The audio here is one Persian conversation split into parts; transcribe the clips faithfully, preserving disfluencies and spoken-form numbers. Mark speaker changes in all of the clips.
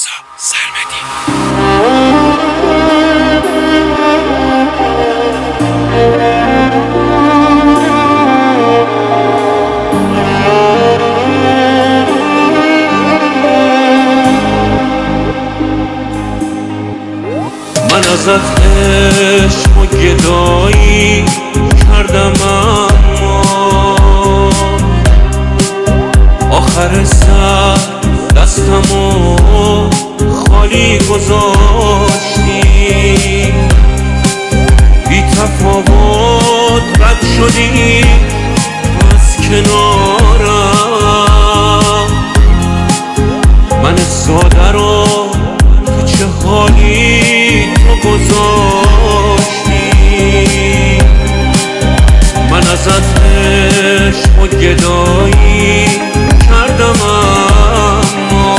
Speaker 1: رضا سرمدی.
Speaker 2: من ازت عشق و گدایی کردم، اما آخر سر دستمو خالی گذاشتی. بی تفاوت رد شدی از کنارم. من ساده رو تو چه حالی تو گذاشتی. من ازت عشق و گدایی کردم، اما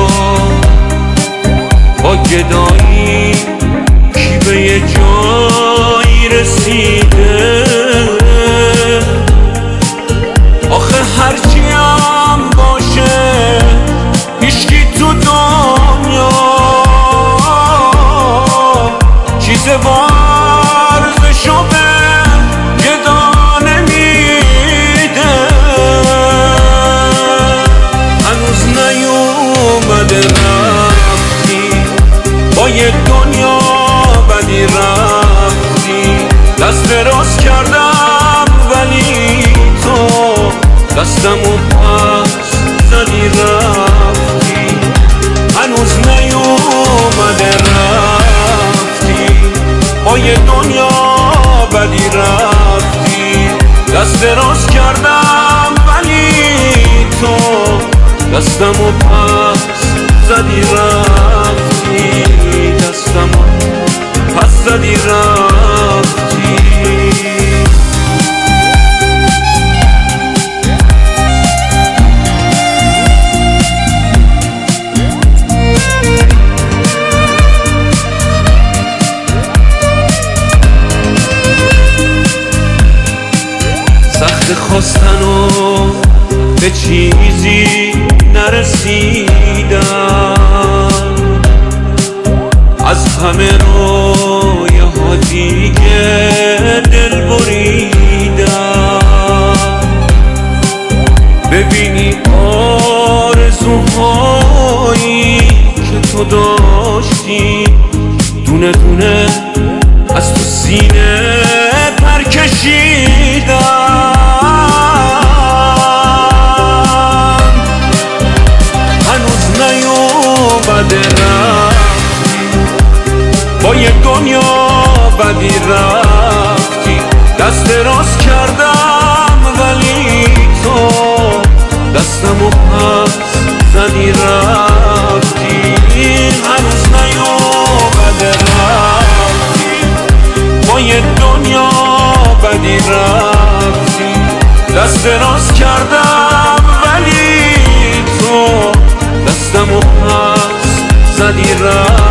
Speaker 2: با گدایی کی به یه جایی رسیده. آخه هرچی هم باشه هیچکی تو دنیا چیز ورزشو به گدا نمیده. هنوز نیومده رفتی، با یه دنیا بدی رفتی. دست دراز کردم ولی تو دستمو پس زدی رفتی. هنوز نیومده رفتی، با یه دنیا بدی رفتی. دست دراز کردم ولی تو دستمو پس زدی رفتی. دستمو پس زدی رفتی. سخت خواستن و به چیزی نرسیدم. از همه رویه ها دیگه دل بریدم. ببینی آرزوهایی که تو داشتی دونه دونه از تو سینه پر کشیدم. هنوز نیومده رفتی، با یه دنیا بدی رفتی. دست دراز کردم ولی تو دستمو پس زدی رفتی. هنوز نیومده رفتی، با یه دنیا بدی رفتی. دست دراز کردم ولی تو دستمو پس زدی رفتی.